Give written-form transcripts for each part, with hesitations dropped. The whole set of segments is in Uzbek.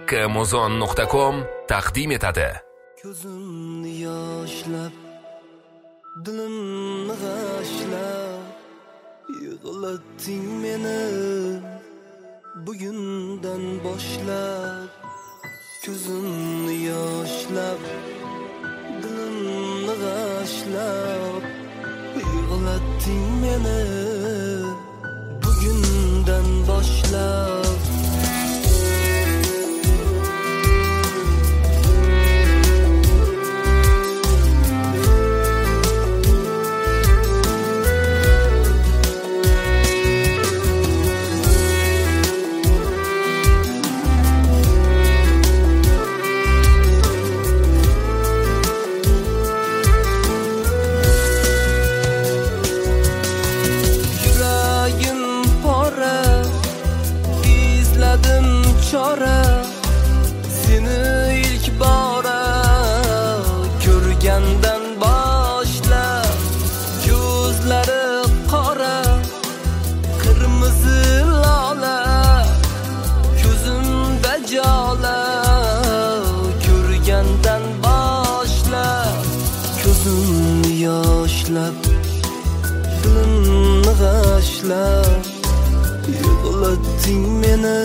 Haqqamuzon.com taqdim etadi. Ko'zimni yoshlab, dilimni g'ashlab, yig'latding meni bugundan boshlab. Ko'zimni yoshlab, dilimni g'ashlab, yig'latding meni bugundan boshlab. Seni ilk bora ko'rgandan boshlab, ko'zlari qora, qirmizi lola, ko'zimda jola. Ko'rgandan boshlab, ko'zimni yoshlab, dilimni g'ashlab, yig'latding meni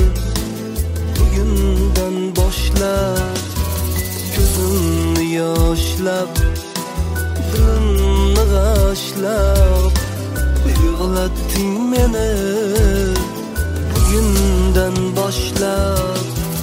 bugundan boshlab. Ko'zimni yoshlab, dilimni g'ashlab, yig'latding meni bugundan boshlab.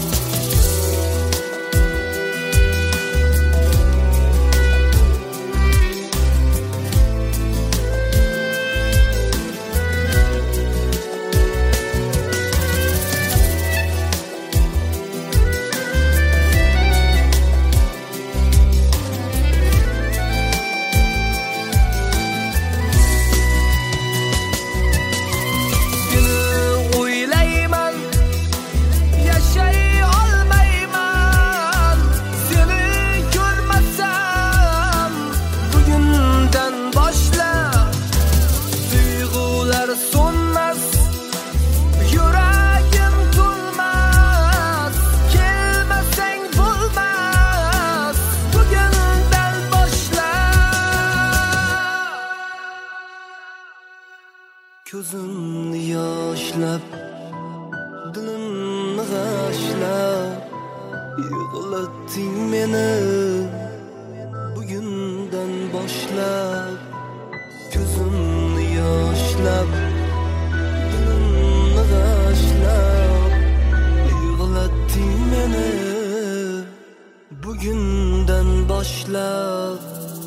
Ko'zimni yoshlab, dilimni g'ashlab, yig'latding meni bugundan boshlab. Ko'zimni yoshlab, dilimni g'ashlab, yig'latding meni bugundan boshlab.